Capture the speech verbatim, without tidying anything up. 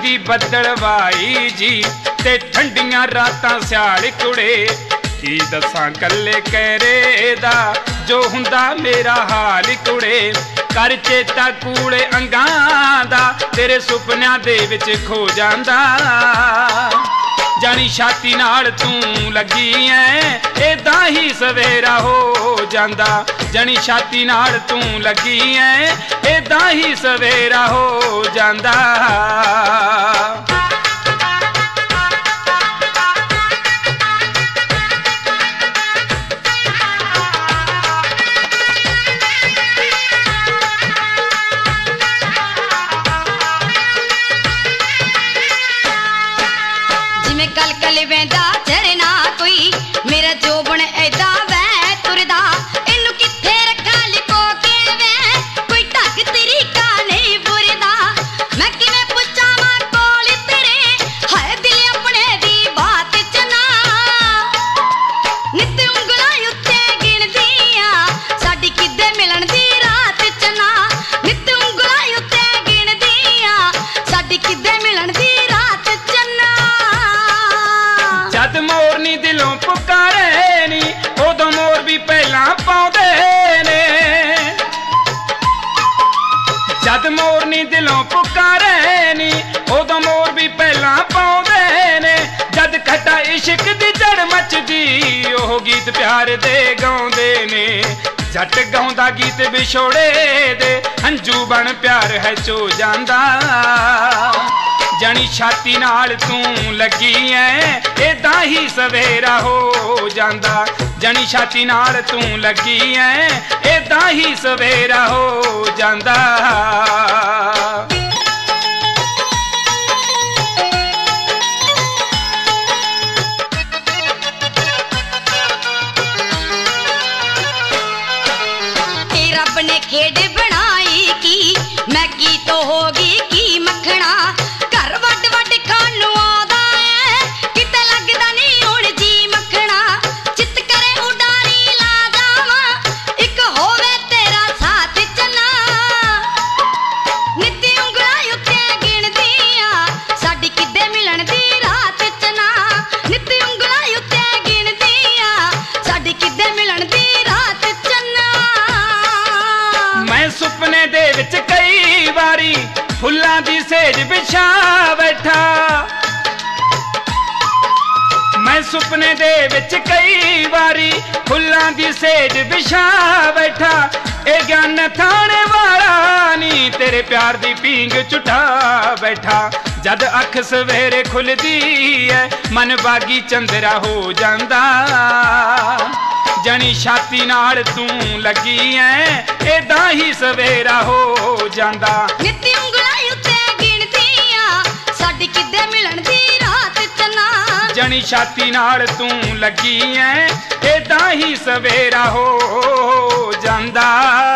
दी बदलवाई जी ते ठंडियां रातां स्याल कुड़े की दसां कल्ले कहरे दा जो हुंदा मेरा हाल कुड़े कर चेता कूड़े अंगां दा तेरे सुपनियां दे विच खो जांदा जानी छाती नाल तू लगी ऐ एदा ही सवेरा हो जांदा जानी छाती नाल तू लगी ऐ एदा ही सवेरा हो जांदा कल कल वेंदा झरना कोई मेरा जोबन ऐदा वै तुरदा इनू किथे रखा लिपो के वै कोई ढंग तरीका नहीं बुरदा मैं किवें पुछां मां कोल तेरे हाय दिल अपने दी बात च ना नित उंगलां उत्ते गिणदियां साडी किदे मिलन दी रात च ना नित उंगलां उत्ते गिणदियां साडी किदे मिलन दी रात च ना जद मोरनी दिलों पुकारे नी उदों मोर भी पहला पाउंदे ने जद मोरनी दिलों पुकारे नी उदों मोर भी पहला पाउंदे ने जद खटा इश्क दी जड़ मचदी ओह गीत प्यार दे गाउंदे ने जट गाउंदा गीत विछोड़े दे हंजू बन प्यार है चो जांदा जानी छाती नाल तू लगी ऐ एदा ही सवेरा हो जांदा जानी छाती नाल तू लगी ऐ एदा ही सवेरा हो जांदा रब ने खेड बनाई की मैगी तो होगी की मखना घर वड वड खानू आदा है किते लगदा नहीं हुण जी मखना चित करे उडारी ला जावा एक होवे तेरा साथ चना नित्ती उंगला उत्ते गिणदियां साडी किदे मिलन दी रात चना नित्ती उंगला उत्ते गिणदियां साडी किदे मिलन दी रात चना मैं सुपने दे विच कई वारी फुल्लां दी सेज बिछा बैठा मैं सुपने दे विच कई वारी फुल्लां दी सेज बिछा बैठा ए ज्ञान थाने वाला नी तेरे प्यार दी पींग चुटा बैठा जद अख सवेरे खुलदी है मन बागी चंदरा हो जांदा जानी छाती नाल तू लगी ऐ एदा ही सवेरा हो जांदा नित्ती उंगलां उत्ते गिणदियां साडी किदे मिलन दी रात चना जानी छाती नाल तू लगी ऐ एदा ही सवेरा हो जांदा।